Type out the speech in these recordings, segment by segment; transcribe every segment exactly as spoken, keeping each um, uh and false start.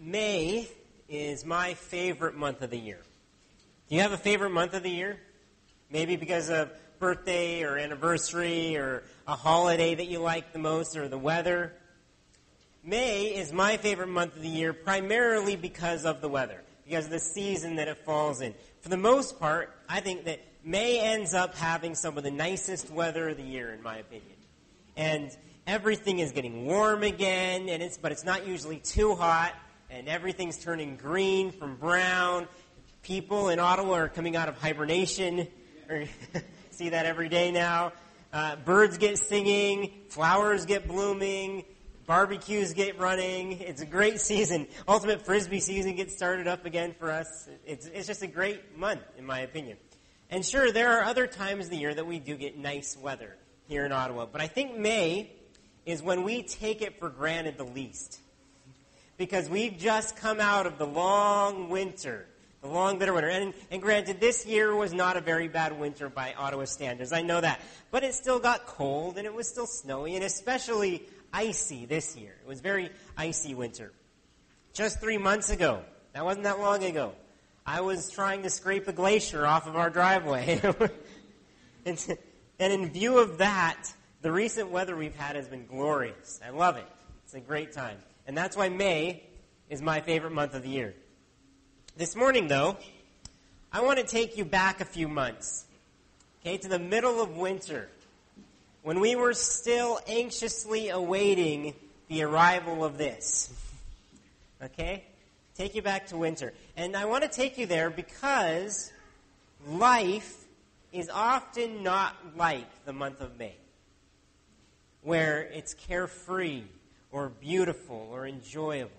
May is my favorite month of the year. Do you have a favorite month of the year? Maybe because of birthday or anniversary or a holiday that you like the most or the weather. May is my favorite month of the year primarily because of the weather, because of the season that it falls in. For the most part, I think that May ends up having some of the nicest weather of the year, in my opinion. And everything is getting warm again, and it's but it's not usually too hot, and everything's turning green from brown. People in Ottawa are coming out of hibernation. See that every day now. Uh, birds get singing, flowers get blooming, barbecues get running. It's a great season. Ultimate Frisbee season gets started up again for us. It's, it's just a great month, in my opinion. And sure, there are other times of the year that we do get nice weather here in Ottawa. But I think May is when we take it for granted the least. Because we've just come out of the long winter, the long bitter winter. And, and granted, this year was not a very bad winter by Ottawa standards. I know that. But it still got cold, and it was still snowy, and especially icy this year. It was very icy winter. Just three months ago, that wasn't that long ago, I was trying to scrape a glacier off of our driveway. and, and in view of that, the recent weather we've had has been glorious. I love it. It's a great time. And that's why May is my favorite month of the year. This morning, though, I want to take you back a few months, okay, to the middle of winter, when we were still anxiously awaiting the arrival of this. Okay? Take you back to winter. And I want to take you there because life is often not like the month of May, where it's carefree or beautiful or enjoyable.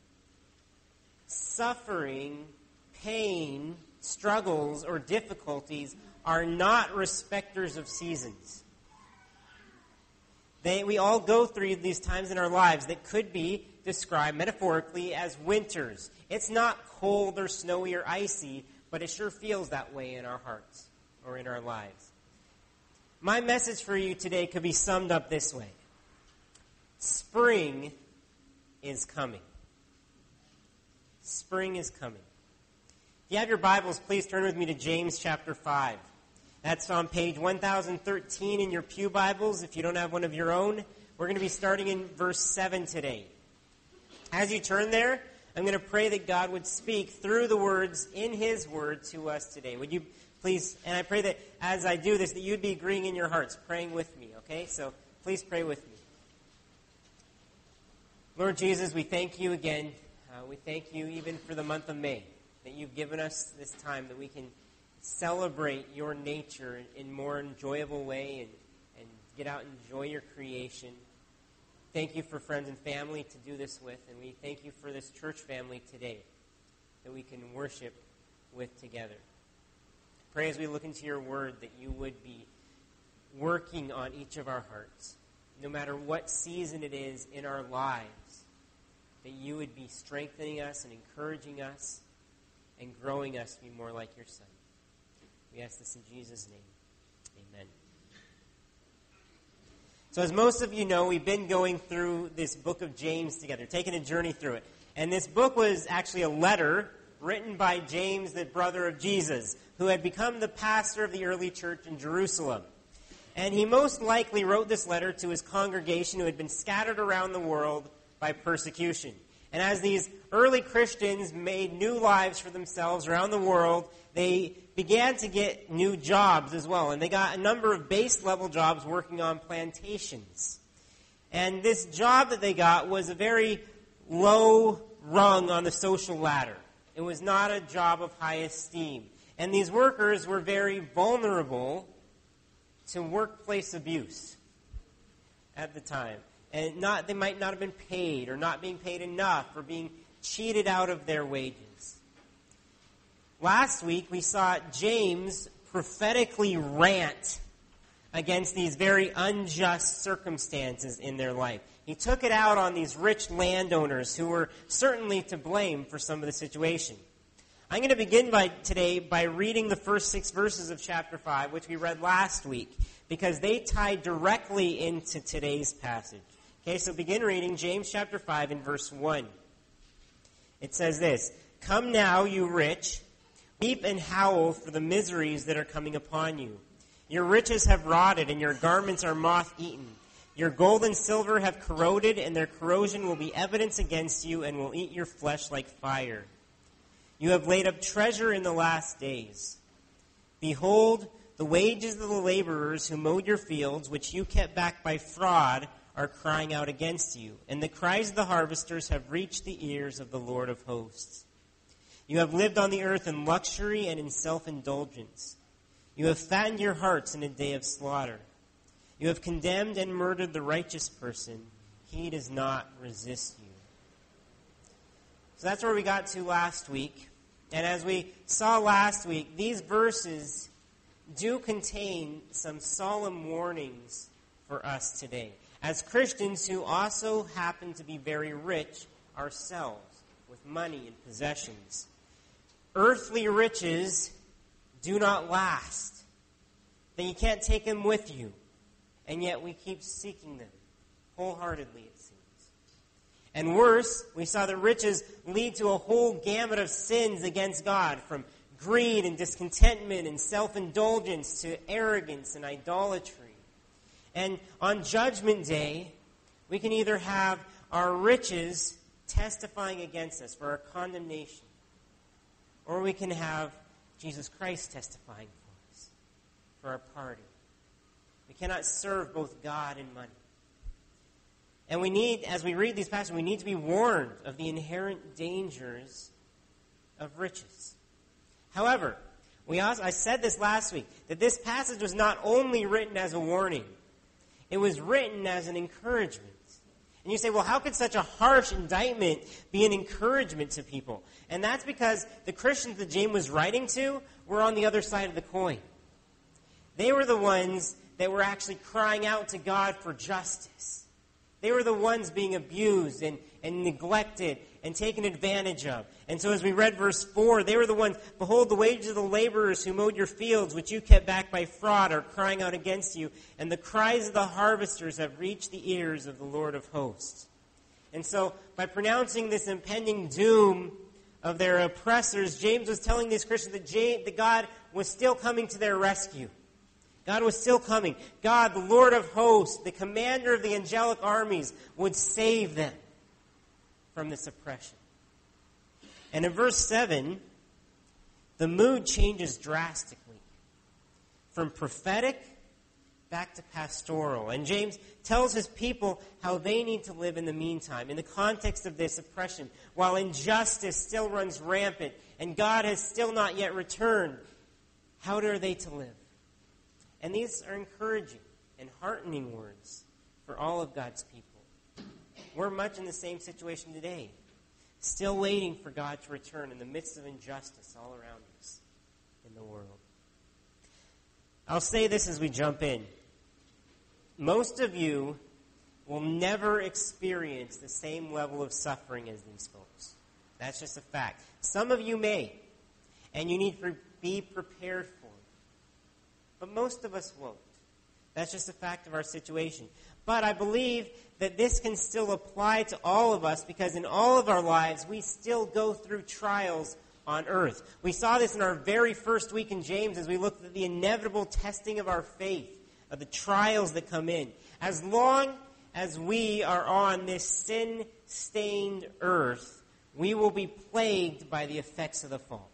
Suffering, pain, struggles, or difficulties are not respecters of seasons. They, we all go through these times in our lives that could be described metaphorically as winters. It's not cold or snowy or icy, but it sure feels that way in our hearts or in our lives. My message for you today could be summed up this way. Spring is coming. Spring is coming. If you have your Bibles, please turn with me to James chapter five. That's on page one thousand thirteen in your pew Bibles. If you don't have one of your own, we're going to be starting in verse seven today. As you turn there, I'm going to pray that God would speak through the words in His Word to us today. Would you please, and I pray that as I do this, that you'd be agreeing in your hearts, praying with me, okay? So please pray with me. Lord Jesus, we thank you again. Uh, we thank you even for the month of May, that you've given us this time that we can celebrate your nature in a more enjoyable way and, and get out and enjoy your creation. Thank you for friends and family to do this with, and we thank you for this church family today that we can worship with together. Pray as we look into your word that you would be working on each of our hearts, no matter what season it is in our lives, that you would be strengthening us and encouraging us and growing us to be more like your Son. We ask this in Jesus' name. Amen. So as most of you know, we've been going through this book of James together, taking a journey through it. And this book was actually a letter written by James, the brother of Jesus, who had become the pastor of the early church in Jerusalem. And he most likely wrote this letter to his congregation who had been scattered around the world by persecution. And as these early Christians made new lives for themselves around the world, they began to get new jobs as well. And they got a number of base-level jobs working on plantations. And this job that they got was a very low rung on the social ladder. It was not a job of high esteem. And these workers were very vulnerable to workplace abuse at the time. And not they might not have been paid or not being paid enough or being cheated out of their wages. Last week, we saw James prophetically rant against these very unjust circumstances in their life. He took it out on these rich landowners who were certainly to blame for some of the situation. I'm going to begin by today by reading the first six verses of chapter five, which we read last week, because they tie directly into today's passage. Okay, so begin reading James chapter five in verse one. It says this, "Come now, you rich, weep and howl for the miseries that are coming upon you. Your riches have rotted, and your garments are moth-eaten. Your gold and silver have corroded, and their corrosion will be evidence against you and will eat your flesh like fire. You have laid up treasure in the last days. Behold, the wages of the laborers who mowed your fields, which you kept back by fraud, are crying out against you, and the cries of the harvesters have reached the ears of the Lord of hosts. You have lived on the earth in luxury and in self-indulgence. You have fattened your hearts in a day of slaughter. You have condemned and murdered the righteous person. He does not resist you." So that's where we got to last week. And as we saw last week, these verses do contain some solemn warnings for us today, as Christians who also happen to be very rich ourselves, with money and possessions. Earthly riches do not last. That you can't take them with you. And yet we keep seeking them wholeheartedly, it seems. And worse, we saw that riches lead to a whole gamut of sins against God, from greed and discontentment and self-indulgence to arrogance and idolatry. And on Judgment Day, we can either have our riches testifying against us for our condemnation, or we can have Jesus Christ testifying for us, for our pardon. We cannot serve both God and money. And we need, as we read these passages, we need to be warned of the inherent dangers of riches. However, we also, I said this last week, that this passage was not only written as a warning, it was written as an encouragement. And you say, well, how could such a harsh indictment be an encouragement to people? And that's because the Christians that James was writing to were on the other side of the coin. They were the ones that were actually crying out to God for justice. They were the ones being abused and, and neglected and taken advantage of. And so as we read verse four, they were the ones, "Behold, the wages of the laborers who mowed your fields, which you kept back by fraud, are crying out against you. And the cries of the harvesters have reached the ears of the Lord of hosts." And so by pronouncing this impending doom of their oppressors, James was telling these Christians that, James, that God was still coming to their rescue. God was still coming. God, the Lord of hosts, the commander of the angelic armies, would save them from this oppression. And in verse seven, the mood changes drastically from prophetic back to pastoral. And James tells his people how they need to live in the meantime, in the context of this oppression, while injustice still runs rampant and God has still not yet returned. How are they to live? And these are encouraging and heartening words for all of God's people. We're much in the same situation today, still waiting for God to return in the midst of injustice all around us in the world. I'll say this as we jump in. Most of you will never experience the same level of suffering as these folks. That's just a fact. Some of you may, and you need to be prepared for it. But most of us won't. That's just a fact of our situation. But I believe that this can still apply to all of us, because in all of our lives, we still go through trials on earth. We saw this in our very first week in James as we looked at the inevitable testing of our faith, of the trials that come in. As long as we are on this sin-stained earth, we will be plagued by the effects of the fall.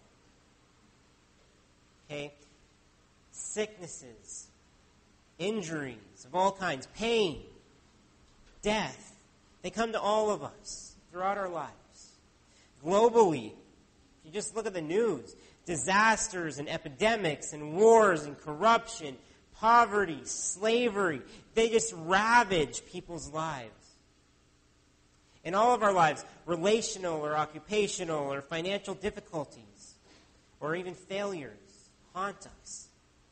Okay? Sicknesses, injuries of all kinds, pain, death, they come to all of us throughout our lives. Globally, if you just look at the news, disasters and epidemics and wars and corruption, poverty, slavery, they just ravage people's lives. In all of our lives, relational or occupational or financial difficulties or even failures haunt us.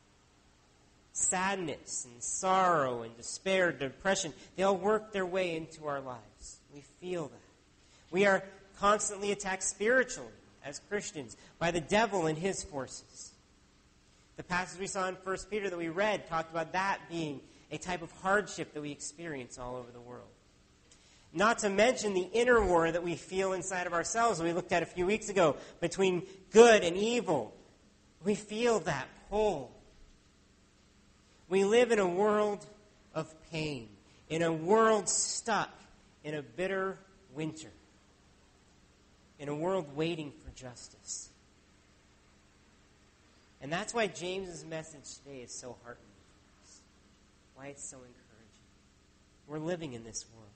Sadness and sorrow and despair, depression, they all work their way into our lives. We feel that. We are constantly attacked spiritually as Christians by the devil and his forces. The passage we saw in First Peter that we read talked about that being a type of hardship that we experience all over the world. Not to mention the inner war that we feel inside of ourselves, we looked at a few weeks ago, between good and evil. We feel that pull. We live in a world of pain, in a world stuck in a bitter winter, in a world waiting for justice. And that's why James's message today is so heartening for us, why it's so encouraging. We're living in this world.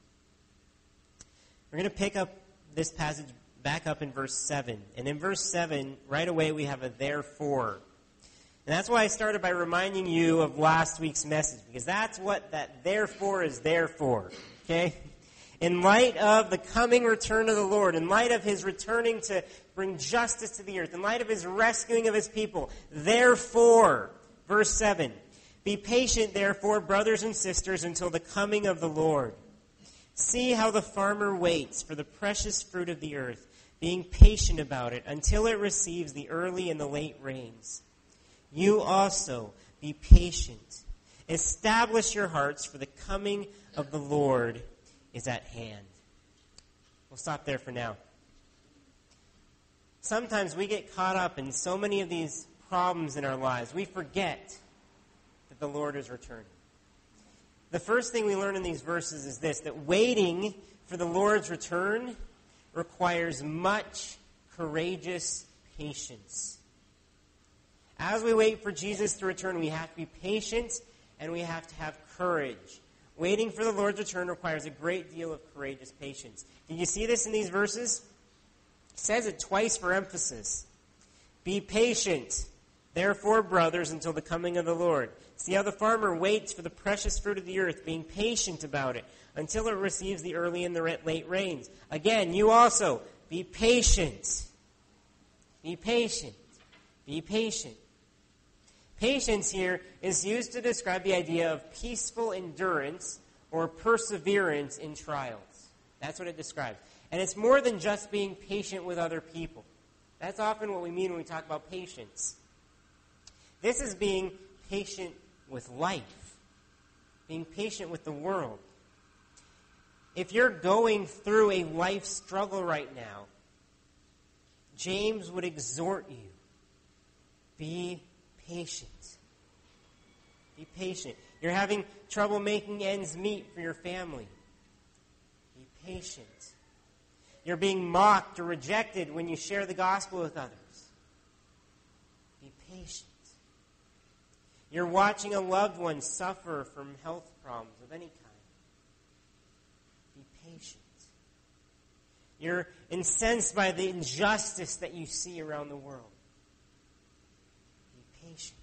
We're going to pick up this passage back up in verse seven. And in verse seven, right away we have a therefore. And that's why I started by reminding you of last week's message, because that's what that therefore is there for. Okay? In light of the coming return of the Lord, in light of his returning to bring justice to the earth, in light of his rescuing of his people, therefore, verse seven, be patient, therefore, brothers and sisters, until the coming of the Lord. See how the farmer waits for the precious fruit of the earth, being patient about it until it receives the early and the late rains. You also be patient. Establish your hearts, for the coming of the Lord is at hand. We'll stop there for now. Sometimes we get caught up in so many of these problems in our lives, we forget that the Lord is returning. The first thing we learn in these verses is this, that waiting for the Lord's return requires much courageous patience. As we wait for Jesus to return, we have to be patient and we have to have courage. Waiting for the Lord's return requires a great deal of courageous patience. Did you see this in these verses? It says it twice for emphasis. Be patient, therefore, brothers, until the coming of the Lord. See how the farmer waits for the precious fruit of the earth, being patient about it, until it receives the early and the late rains. Again, you also, be patient. Be patient. Be patient. Patience here is used to describe the idea of peaceful endurance or perseverance in trials. That's what it describes. And it's more than just being patient with other people. That's often what we mean when we talk about patience. This is being patient with life, being patient with the world. If you're going through a life struggle right now, James would exhort you, be patient. Be patient. You're having trouble making ends meet for your family. Be patient. You're being mocked or rejected when you share the gospel with others. Be patient. You're watching a loved one suffer from health problems of any kind. Be patient. You're incensed by the injustice that you see around the world. Be patient.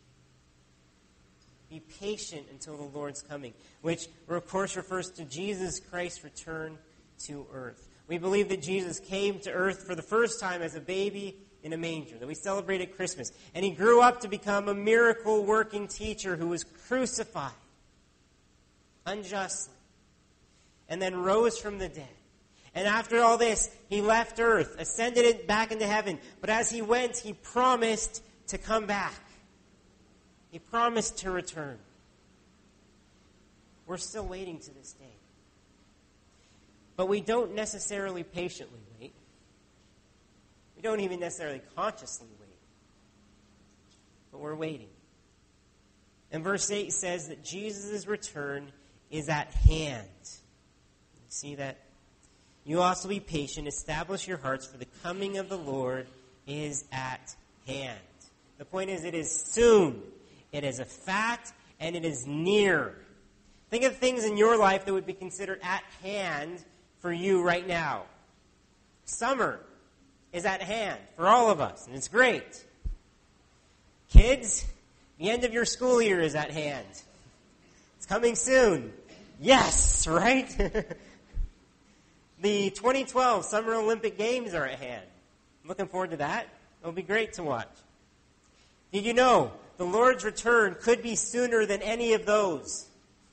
Be patient until the Lord's coming, which, of course, refers to Jesus Christ's return to earth. We believe that Jesus came to earth for the first time as a baby in a manger, that we celebrate at Christmas. And he grew up to become a miracle-working teacher who was crucified unjustly and then rose from the dead. And after all this, he left earth, ascended it back into heaven. But as he went, he promised to come back. He promised to return. We're still waiting to this day. But we don't necessarily patiently wait. We don't even necessarily consciously wait. But we're waiting. And verse eight says that Jesus' return is at hand. You see that? You also be patient, establish your hearts, for the coming of the Lord is at hand. The point is, it is soon. It is a fact, and it is near. Think of things in your life that would be considered at hand for you right now. Summer is at hand for all of us, and it's great. Kids, the end of your school year is at hand. It's coming soon. Yes, right? The twenty twelve Summer Olympic Games are at hand. I'm looking forward to that. It'll be great to watch. Did you know the Lord's return could be sooner than any of those?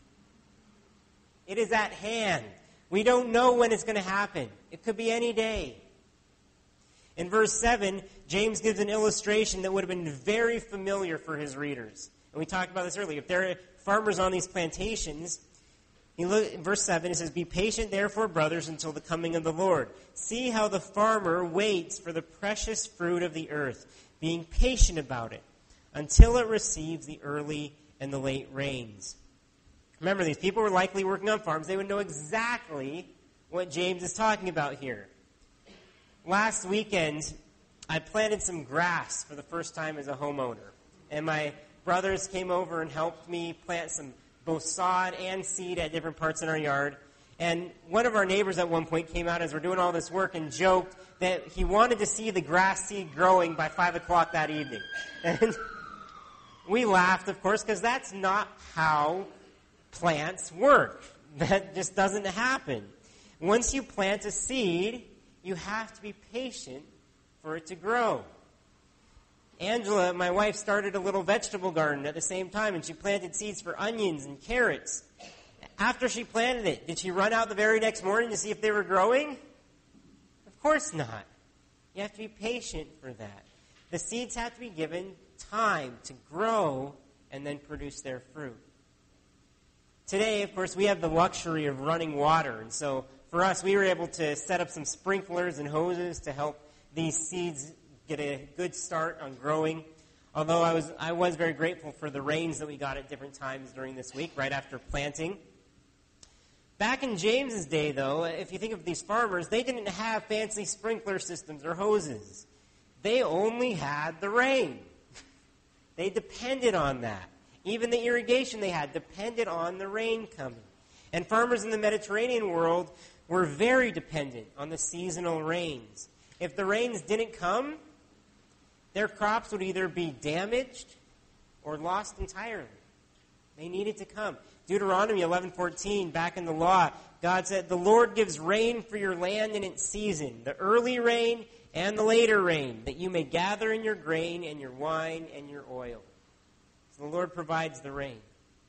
It is at hand. We don't know when it's going to happen. It could be any day. In verse seven, James gives an illustration that would have been very familiar for his readers. And we talked about this earlier. If there are farmers on these plantations, He look, in verse seven, it says, "Be patient, therefore, brothers, until the coming of the Lord. See how the farmer waits for the precious fruit of the earth, being patient about it, until it receives the early and the late rains." Remember, these people were likely working on farms. They would know exactly what James is talking about here. Last weekend, I planted some grass for the first time as a homeowner. And my brothers came over and helped me plant some both sod and seed at different parts in our yard. And one of our neighbors at one point came out as we're doing all this work and joked that he wanted to see the grass seed growing by five o'clock that evening. And we laughed, of course, because that's not how plants work. That just doesn't happen. Once you plant a seed, you have to be patient for it to grow. Angela, my wife, started a little vegetable garden at the same time, and she planted seeds for onions and carrots. After she planted it, did she run out the very next morning to see if they were growing? Of course not. You have to be patient for that. The seeds have to be given time to grow and then produce their fruit. Today, of course, we have the luxury of running water, and so for us, we were able to set up some sprinklers and hoses to help these seeds get a good start on growing. Although I was I was very grateful for the rains that we got at different times during this week, right after planting. Back in James's day, though, if you think of these farmers, they didn't have fancy sprinkler systems or hoses. They only had the rain. They depended on that. Even the irrigation they had depended on the rain coming. And farmers in the Mediterranean world were very dependent on the seasonal rains. If the rains didn't come, their crops would either be damaged or lost entirely. They needed to come. Deuteronomy eleven fourteen, back in the law, God said, "The Lord gives rain for your land in its season, the early rain and the later rain, that you may gather in your grain and your wine and your oil." So the Lord provides the rain.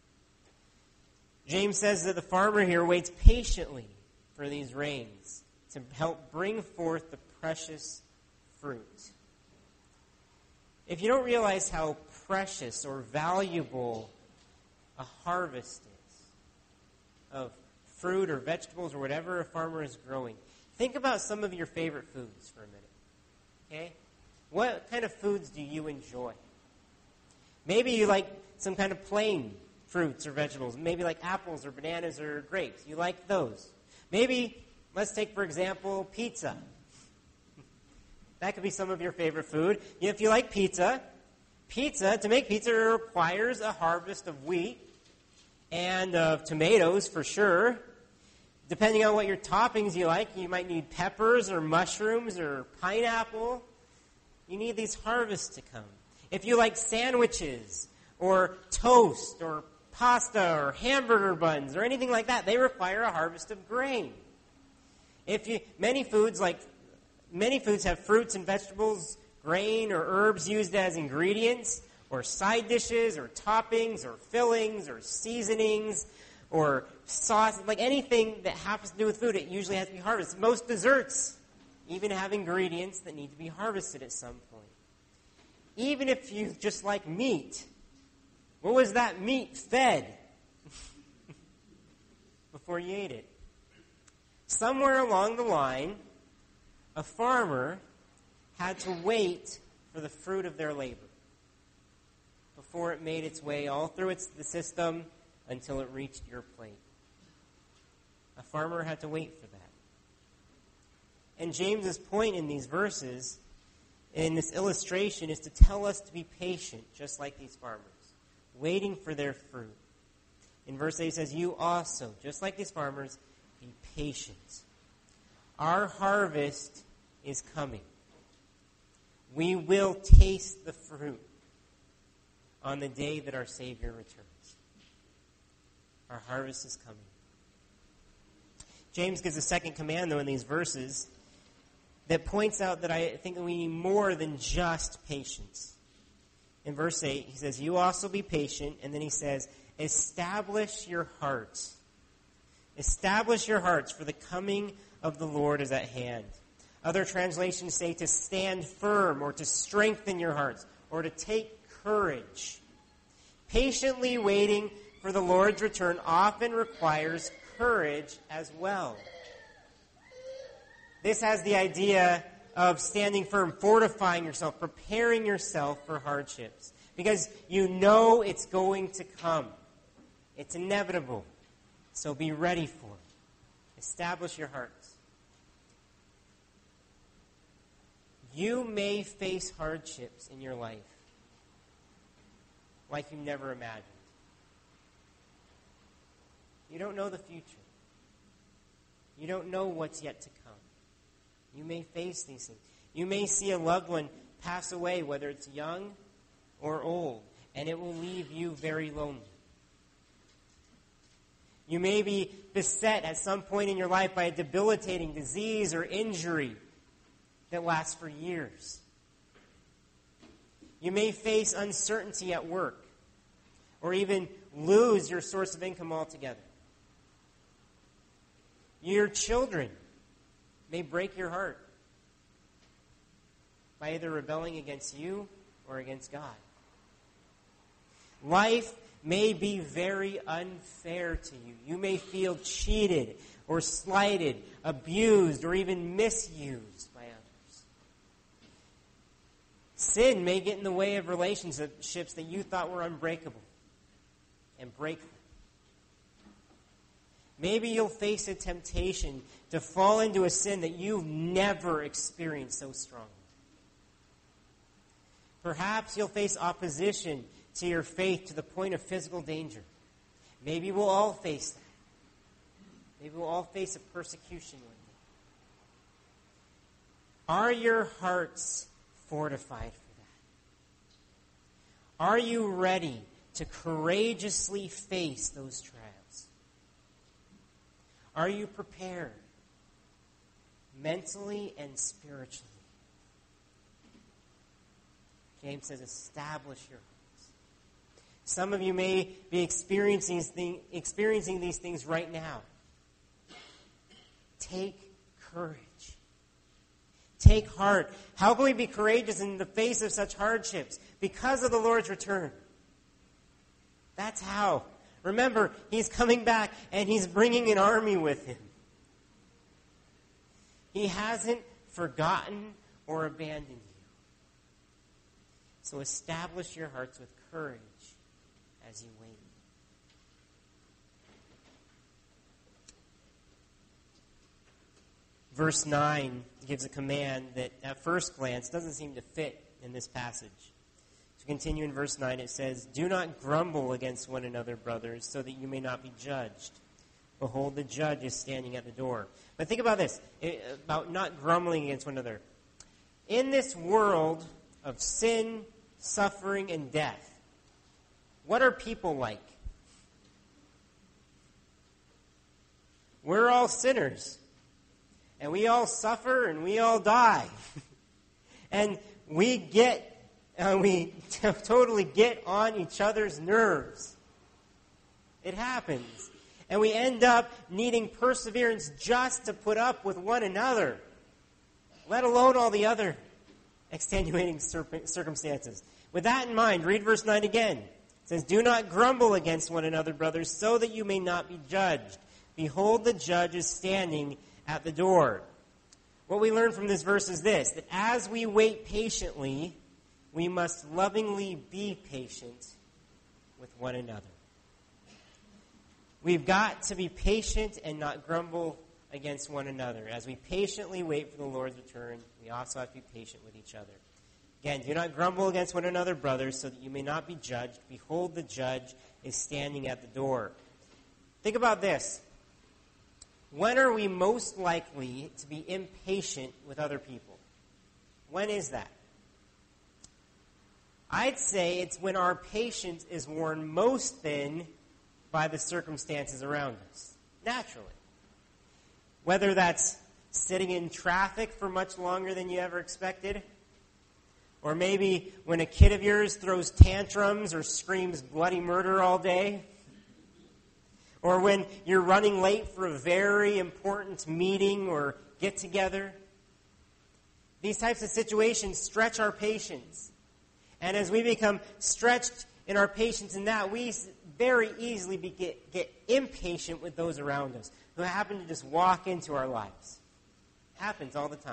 James says that the farmer here waits patiently for these rains to help bring forth the precious fruit. If you don't realize how precious or valuable a harvest is of fruit or vegetables or whatever a farmer is growing, think about some of your favorite foods for a minute. Okay? What kind of foods do you enjoy? Maybe you like some kind of plain fruits or vegetables. Maybe like apples or bananas or grapes. You like those. Maybe, let's take, for example, pizza. That could be some of your favorite food. If you like pizza, pizza, to make pizza requires a harvest of wheat and of tomatoes for sure. Depending on what your toppings you like, you might need peppers or mushrooms or pineapple. You need these harvests to come. If you like sandwiches or toast or pasta or hamburger buns or anything like that, they require a harvest of grain. If you many foods like many foods have fruits and vegetables, grain or herbs used as ingredients or side dishes or toppings or fillings or seasonings or sauce, like anything that happens to do with food, it usually has to be harvested. Most desserts even have ingredients that need to be harvested at some point. Even if you just like meat, what was that meat fed before you ate it? Somewhere along the line, a farmer had to wait for the fruit of their labor before it made its way all through its, the system until it reached your plate. A farmer had to wait for that. And James's point in these verses, in this illustration, is to tell us to be patient, just like these farmers, waiting for their fruit. In verse eight it says, "You also, just like these farmers, be patient. Our harvest is coming. We will taste the fruit on the day that our Savior returns." Our harvest is coming. James gives a second command, though, in these verses that points out that I think that we need more than just patience. In verse eight, he says, "You also be patient," and then he says, "Establish your hearts. Establish your hearts, for the coming of the Lord is at hand." Other translations say to stand firm, or to strengthen your hearts, or to take courage. Patiently waiting for the Lord's return often requires courage as well. This has the idea of standing firm, fortifying yourself, preparing yourself for hardships. Because you know it's going to come. It's inevitable. So be ready for it. Establish your hearts. You may face hardships in your life like you never imagined. You don't know the future. You don't know what's yet to come. You may face these things. You may see a loved one pass away, whether it's young or old, and it will leave you very lonely. You may be beset at some point in your life by a debilitating disease or injury that lasts for years. You may face uncertainty at work, or even lose your source of income altogether. Your children may break your heart by either rebelling against you or against God. Life may be very unfair to you. You may feel cheated or slighted, abused, or even misused by others. Sin may get in the way of relationships that you thought were unbreakable and break them. Maybe you'll face a temptation to fall into a sin that you've never experienced so strongly. Perhaps you'll face opposition to your faith to the point of physical danger. Maybe we'll all face that. Maybe we'll all face a persecution one day. Are your hearts fortified for that? Are you ready to courageously face those trials? Are you prepared mentally and spiritually? James says, establish your hearts. Some of you may be experiencing, thing, experiencing these things right now. Take courage. Take heart. How can we be courageous in the face of such hardships? Because of the Lord's return. That's how. Remember, He's coming back and He's bringing an army with Him. He hasn't forgotten or abandoned you. So establish your hearts with courage as you wait. Verse nine gives a command that at first glance doesn't seem to fit in this passage. To continue in verse nine, it says, "Do not grumble against one another, brothers, so that you may not be judged. Behold, the judge is standing at the door." But think about this, about not grumbling against one another. In this world of sin, suffering, and death, what are people like? We're all sinners. And we all suffer and we all die. And we get, uh, we t- totally get on each other's nerves. It happens. And we end up needing perseverance just to put up with one another, let alone all the other extenuating circumstances. With that in mind, read verse nine again. It says, "Do not grumble against one another, brothers, so that you may not be judged. Behold, the judge is standing at the door." What we learn from this verse is this, that as we wait patiently, we must lovingly be patient with one another. We've got to be patient and not grumble against one another. As we patiently wait for the Lord's return, we also have to be patient with each other. Again, do not grumble against one another, brothers, so that you may not be judged. Behold, the judge is standing at the door. Think about this. When are we most likely to be impatient with other people? When is that? I'd say it's when our patience is worn most thin by the circumstances around us, naturally. Whether that's sitting in traffic for much longer than you ever expected, or maybe when a kid of yours throws tantrums or screams bloody murder all day, or when you're running late for a very important meeting or get-together. These types of situations stretch our patience. And as we become stretched in our patience in that, we very easily be, get, get impatient with those around us who happen to just walk into our lives. It happens all the time.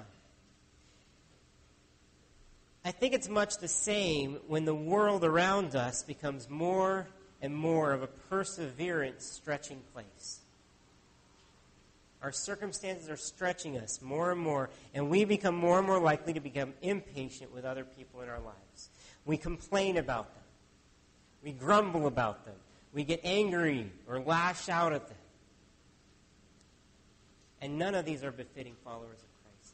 I think it's much the same when the world around us becomes more and more of a perseverance stretching place. Our circumstances are stretching us more and more, and we become more and more likely to become impatient with other people in our lives. We complain about them. We grumble about them. We get angry or lash out at them. And none of these are befitting followers of Christ.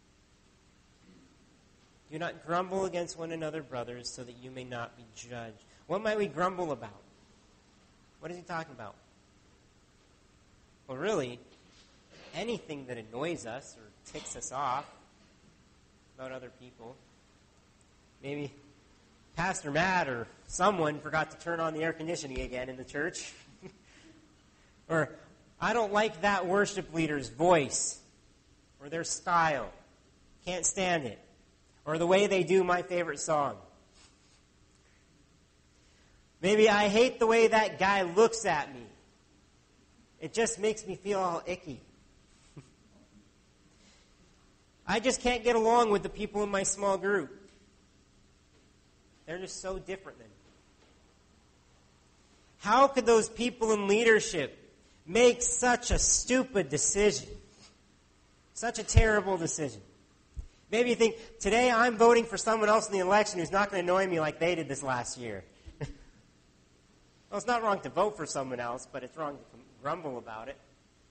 Do not grumble against one another, brothers, so that you may not be judged. What might we grumble about? What is he talking about? Well, really, anything that annoys us or ticks us off about other people. Maybe Pastor Matt or someone forgot to turn on the air conditioning again in the church. Or, I don't like that worship leader's voice or their style. Can't stand it. Or the way they do my favorite song. Maybe I hate the way that guy looks at me. It just makes me feel all icky. I just can't get along with the people in my small group. They're just so different than me. How could those people in leadership make such a stupid decision? Such a terrible decision. Maybe you think, today I'm voting for someone else in the election who's not going to annoy me like they did this last year. Well, it's not wrong to vote for someone else, but it's wrong to grumble about it.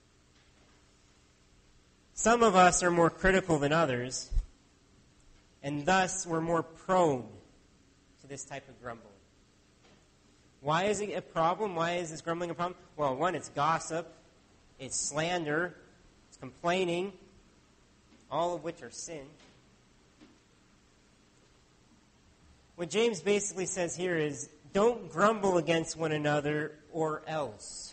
Some of us are more critical than others, and thus we're more prone to this type of grumbling. Why is it a problem? Why is this grumbling a problem? Well, one, it's gossip, it's slander, it's complaining, all of which are sin. What James basically says here is, don't grumble against one another or else.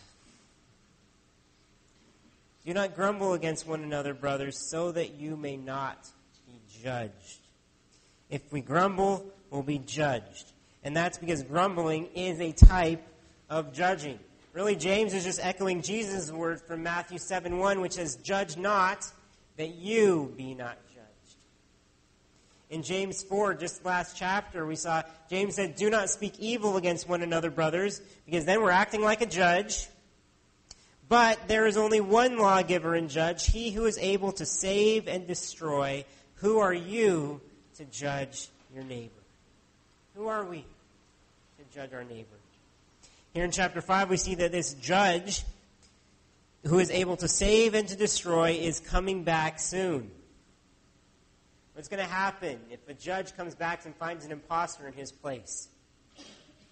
Do not grumble against one another, brothers, so that you may not be judged. If we grumble, we'll be judged. And that's because grumbling is a type of judging. Really, James is just echoing Jesus' word from Matthew seven one, which says, judge not, that you be not judged. In James four, just last chapter, we saw James said, do not speak evil against one another, brothers, because then we're acting like a judge. But there is only one lawgiver and judge, he who is able to save and destroy. Who are you to judge your neighbor? Who are we to judge our neighbor? Here in chapter five, we see that this judge who is able to save and to destroy is coming back soon. What's going to happen if a judge comes back and finds an imposter in his place? It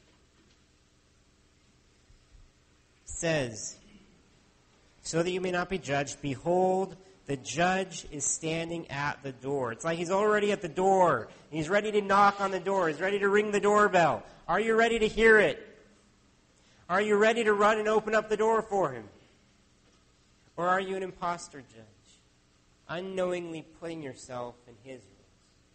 says, so that you may not be judged, behold, the judge is standing at the door. It's like he's already at the door. He's ready to knock on the door. He's ready to ring the doorbell. Are you ready to hear it? Are you ready to run and open up the door for him? Or are you an imposter judge, unknowingly putting yourself in his rules?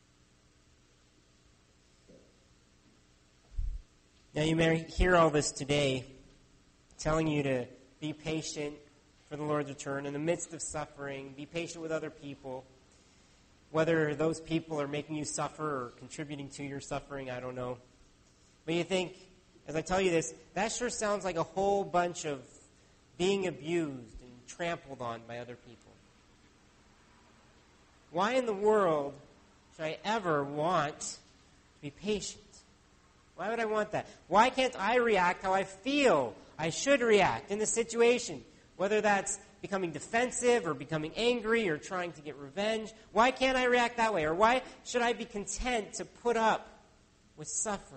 Now you may hear all this today, telling you to be patient for the Lord's return in the midst of suffering. Be patient with other people. Whether those people are making you suffer or contributing to your suffering, I don't know. But you think, as I tell you this, that sure sounds like a whole bunch of being abused and trampled on by other people. Why in the world should I ever want to be patient? Why would I want that? Why can't I react how I feel I should react in the situation? Whether that's becoming defensive or becoming angry or trying to get revenge. Why can't I react that way? Or why should I be content to put up with suffering?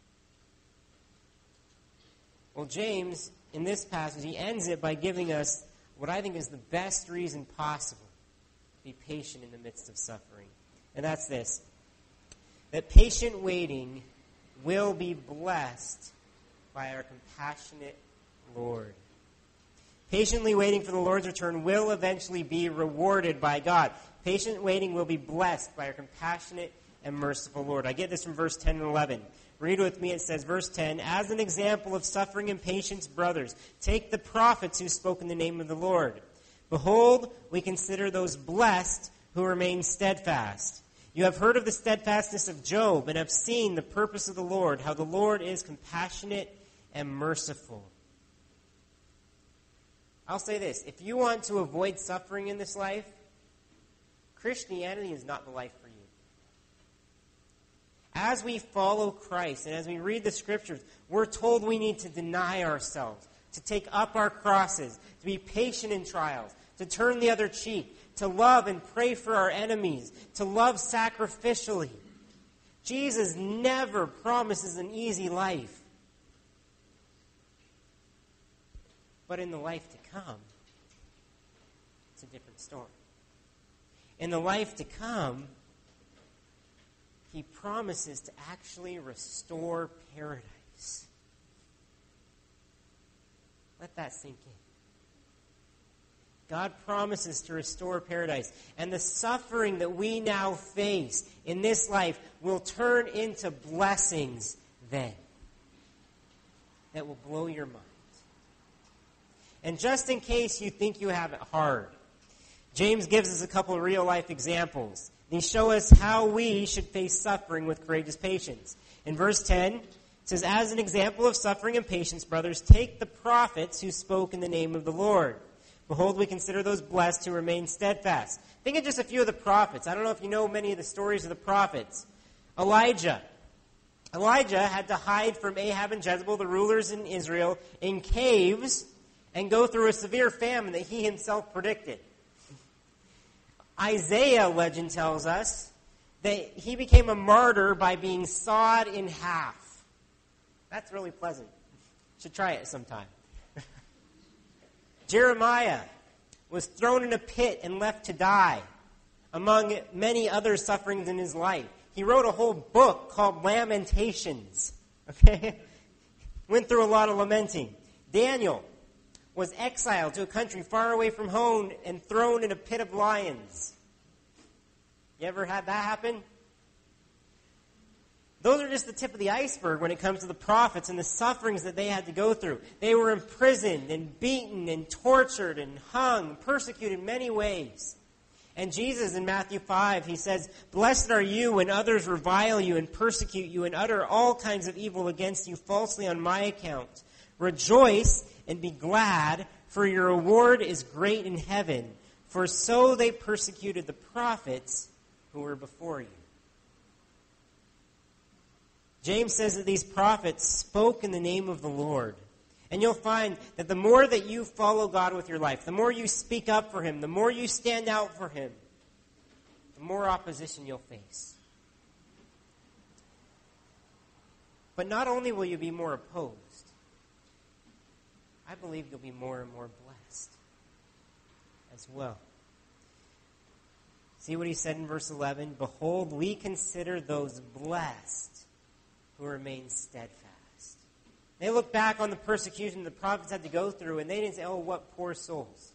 Well, James, in this passage, he ends it by giving us what I think is the best reason possible to be patient in the midst of suffering. And that's this, that patient waiting will be blessed by our compassionate Lord. Patiently waiting for the Lord's return will eventually be rewarded by God. Patient waiting will be blessed by our compassionate and merciful Lord. I get this from verse ten and eleven. Read with me. It says, verse ten, as an example of suffering and patience, brothers, take the prophets who spoke in the name of the Lord. Behold, we consider those blessed who remain steadfast. You have heard of the steadfastness of Job and have seen the purpose of the Lord, how the Lord is compassionate and merciful. I'll say this. If you want to avoid suffering in this life, Christianity is not the life for you. As we follow Christ and as we read the Scriptures, we're told we need to deny ourselves, to take up our crosses, to be patient in trials, to turn the other cheek, to love and pray for our enemies, to love sacrificially. Jesus never promises an easy life. But in the life to come, it's a different story. In the life to come, he promises to actually restore paradise. Let that sink in. God promises to restore paradise. And the suffering that we now face in this life will turn into blessings then that will blow your mind. And just in case you think you have it hard, James gives us a couple of real-life examples. They show us how we should face suffering with courageous patience. In verse ten, it says, as an example of suffering and patience, brothers, take the prophets who spoke in the name of the Lord. Behold, we consider those blessed who remain steadfast. Think of just a few of the prophets. I don't know if you know many of the stories of the prophets. Elijah. Elijah had to hide from Ahab and Jezebel, the rulers in Israel, in caves and go through a severe famine that he himself predicted. Isaiah, legend tells us, that he became a martyr by being sawed in half. That's really pleasant. Should try it sometime. Jeremiah was thrown in a pit and left to die, among many other sufferings in his life. He wrote a whole book called Lamentations. Okay? Went through a lot of lamenting. Daniel was exiled to a country far away from home and thrown in a pit of lions. You ever had that happen? Those are just the tip of the iceberg when it comes to the prophets and the sufferings that they had to go through. They were imprisoned and beaten and tortured and hung, persecuted in many ways. And Jesus in Matthew five, he says, blessed are you when others revile you and persecute you and utter all kinds of evil against you falsely on my account. Rejoice and be glad, for your reward is great in heaven. For so they persecuted the prophets who were before you. James says that these prophets spoke in the name of the Lord. And you'll find that the more that you follow God with your life, the more you speak up for Him, the more you stand out for Him, the more opposition you'll face. But not only will you be more opposed, I believe you'll be more and more blessed as well. See what he said in verse eleven? Behold, we consider those blessed who remain steadfast. They look back on the persecution the prophets had to go through, and they didn't say, oh, what poor souls.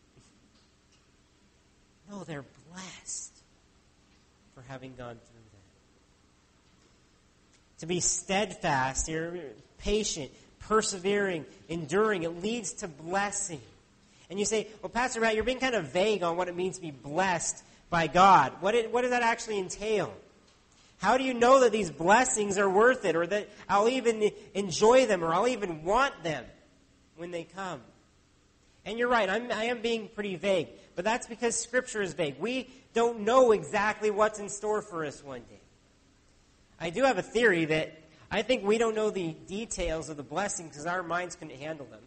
No, they're blessed for having gone through that. To be steadfast, you're patient, persevering, enduring, it leads to blessing. And you say, well, Pastor Matt, you're being kind of vague on what it means to be blessed by God. What, it, what does that actually entail? How do you know that these blessings are worth it, or that I'll even enjoy them, or I'll even want them when they come? And you're right, I'm, I am being pretty vague, but that's because Scripture is vague. We don't know exactly what's in store for us one day. I do have a theory that I think we don't know the details of the blessing because our minds couldn't handle them.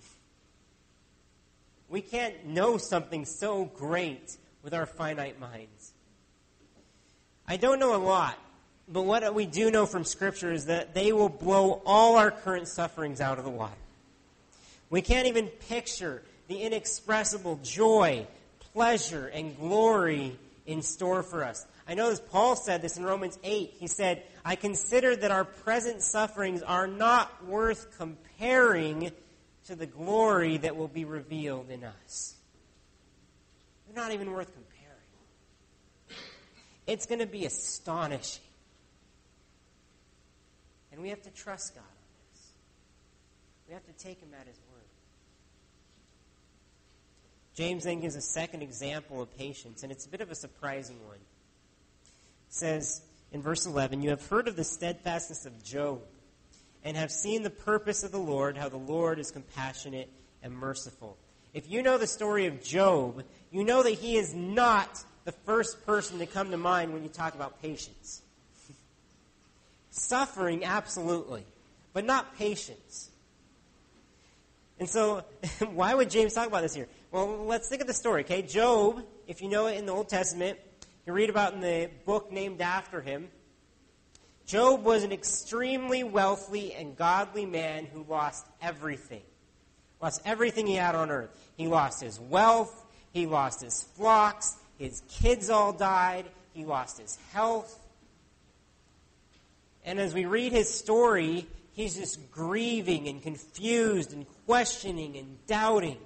We can't know something so great with our finite minds. I don't know a lot, but what we do know from Scripture is that they will blow all our current sufferings out of the water. We can't even picture the inexpressible joy, pleasure, and glory in store for us. I know as Paul said this in Romans eight. He said, I consider that our present sufferings are not worth comparing to the glory that will be revealed in us. They're not even worth comparing. It's going to be astonishing. And we have to trust God on this. We have to take him at his word. James then gives a second example of patience, and it's a bit of a surprising one. It says in verse eleven, "You have heard of the steadfastness of Job, and have seen the purpose of the Lord, how the Lord is compassionate and merciful." If you know the story of Job, you know that he is not the first person to come to mind when you talk about patience. Suffering, absolutely, but not patience. And so, why would James talk about this here? Well, let's think of the story, okay? Job, if you know it in the Old Testament, you read about in the book named after him. Job was an extremely wealthy and godly man who lost everything. Lost everything he had on earth. He lost his wealth. He lost his flocks. His kids all died. He lost his health. And as we read his story, he's just grieving and confused and questioning and doubting.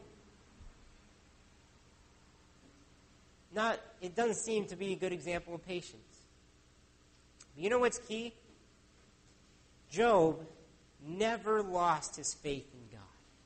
Not, it doesn't seem to be a good example of patience. But you know what's key? Job never lost his faith in God.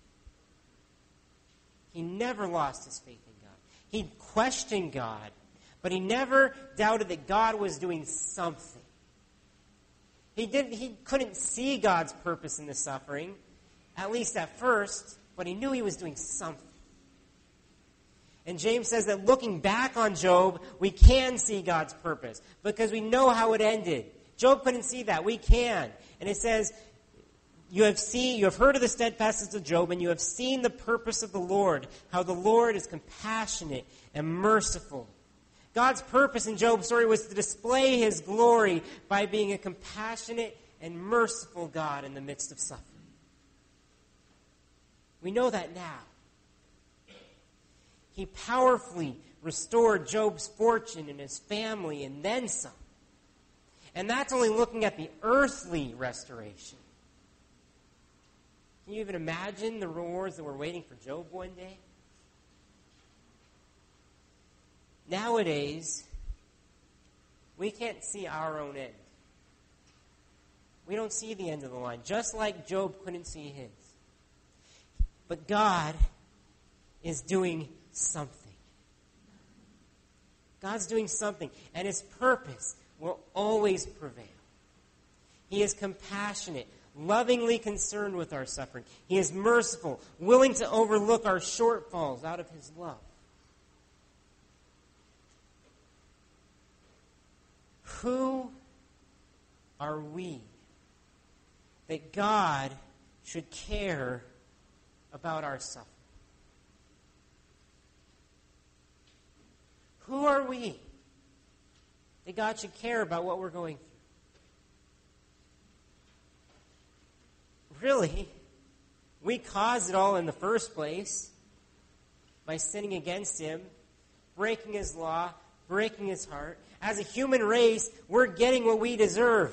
He never lost his faith in God. He questioned God, but he never doubted that God was doing something. He didn't. He couldn't see God's purpose in the suffering, at least at first, but he knew he was doing something. And James says that looking back on Job, we can see God's purpose because we know how it ended. Job couldn't see that. We can. And it says, you have seen, you have heard of the steadfastness of Job, and you have seen the purpose of the Lord, how the Lord is compassionate and merciful. God's purpose in Job's story was to display his glory by being a compassionate and merciful God in the midst of suffering. We know that now. He powerfully restored Job's fortune and his family and then some. And that's only looking at the earthly restoration. Can you even imagine the rewards that were waiting for Job one day? Nowadays, we can't see our own end. We don't see the end of the line, just like Job couldn't see his. But God is doing something. God's doing something, and his purpose will always prevail. He is compassionate, lovingly concerned with our suffering. He is merciful, willing to overlook our shortfalls out of his love. Who are we that God should care about our suffering? Who are we that God should care about what we're going through? Really, we caused it all in the first place by sinning against him, breaking his law, breaking his heart. As a human race, we're getting what we deserve.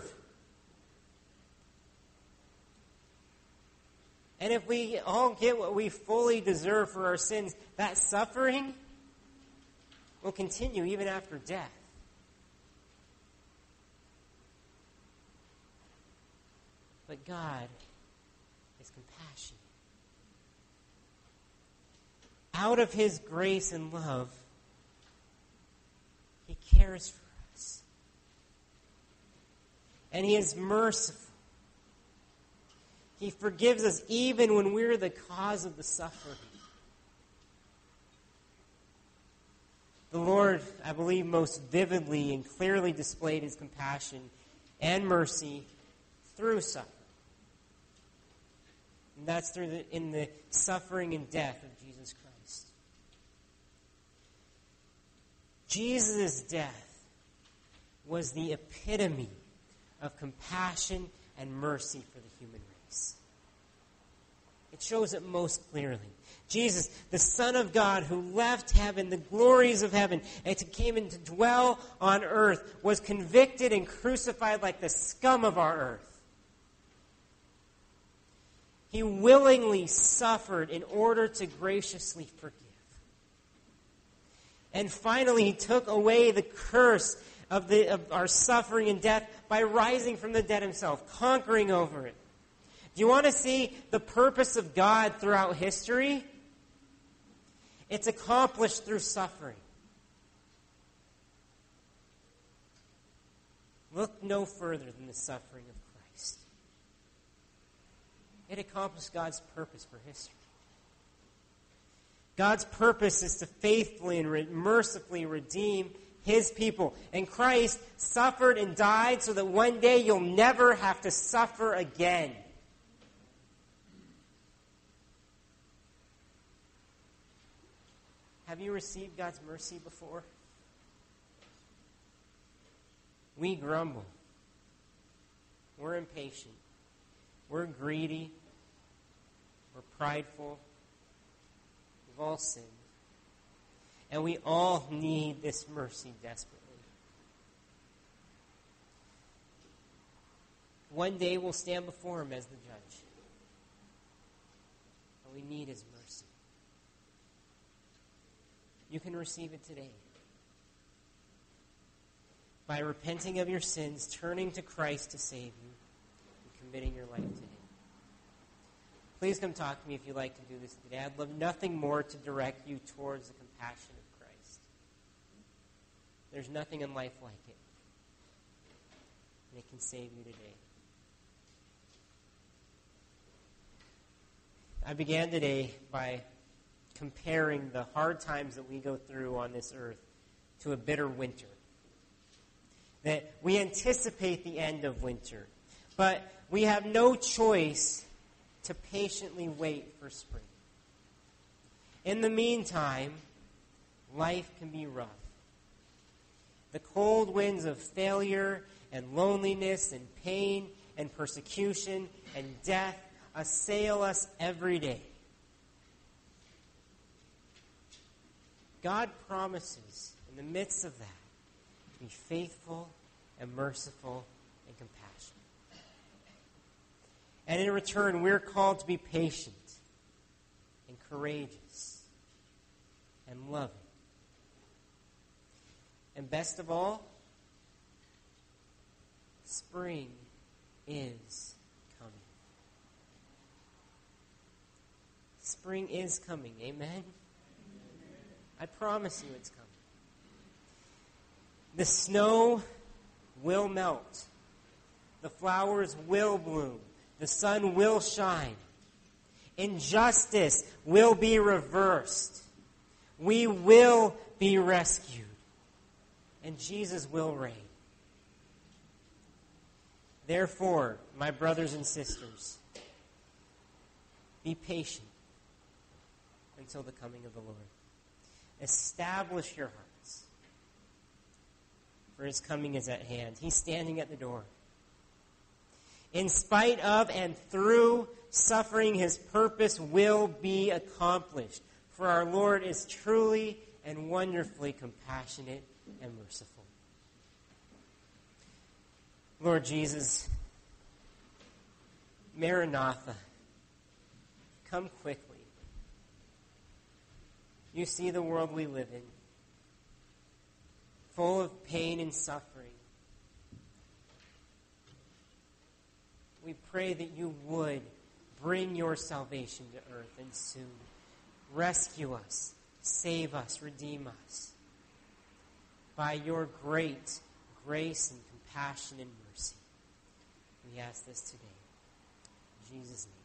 And if we all get what we fully deserve for our sins, that suffering will continue even after death. But God is compassionate. Out of his grace and love, he cares for us. And he is merciful. He forgives us even when we're the cause of the suffering. The Lord, I believe, most vividly and clearly displayed his compassion and mercy through suffering. And that's through the, in the suffering and death of Jesus Christ. Jesus' death was the epitome of compassion and mercy for the human race. It shows it most clearly. Jesus, the Son of God, who left heaven, the glories of heaven, and came in to dwell on earth, was convicted and crucified like the scum of our earth. He willingly suffered in order to graciously forgive. And finally, he took away the curse of, the, of our suffering and death by rising from the dead himself, conquering over it. Do you want to see the purpose of God throughout history? It's accomplished through suffering. Look no further than the suffering of Christ. It accomplished God's purpose for history. God's purpose is to faithfully and re- mercifully redeem His people. And Christ suffered and died so that one day you'll never have to suffer again. Have you received God's mercy before? We grumble. We're impatient. We're greedy. We're prideful. We've all sinned. And we all need this mercy desperately. One day we'll stand before Him as the judge. And we need His mercy. You can receive it today. By repenting of your sins, turning to Christ to save you, and committing your life to Him. Please come talk to me if you'd like to do this today. I'd love nothing more to direct you towards the compassion of Christ. There's nothing in life like it. And it can save you today. I began today by comparing the hard times that we go through on this earth to a bitter winter. That we anticipate the end of winter, but we have no choice to patiently wait for spring. In the meantime, life can be rough. The cold winds of failure and loneliness and pain and persecution and death assail us every day. God promises in the midst of that to be faithful and merciful and compassionate. And in return, we're called to be patient and courageous and loving. And best of all, spring is coming. Spring is coming. Amen? I promise you it's coming. The snow will melt. The flowers will bloom. The sun will shine. Injustice will be reversed. We will be rescued. And Jesus will reign. Therefore, my brothers and sisters, be patient until the coming of the Lord. Establish your hearts, for His coming is at hand. He's standing at the door. In spite of and through suffering, His purpose will be accomplished. For our Lord is truly and wonderfully compassionate and merciful. Lord Jesus, Maranatha, come quickly. You see the world we live in, full of pain and suffering. We pray that you would bring your salvation to earth and soon. Rescue us, save us, redeem us. By your great grace and compassion and mercy. We ask this today. In Jesus' name.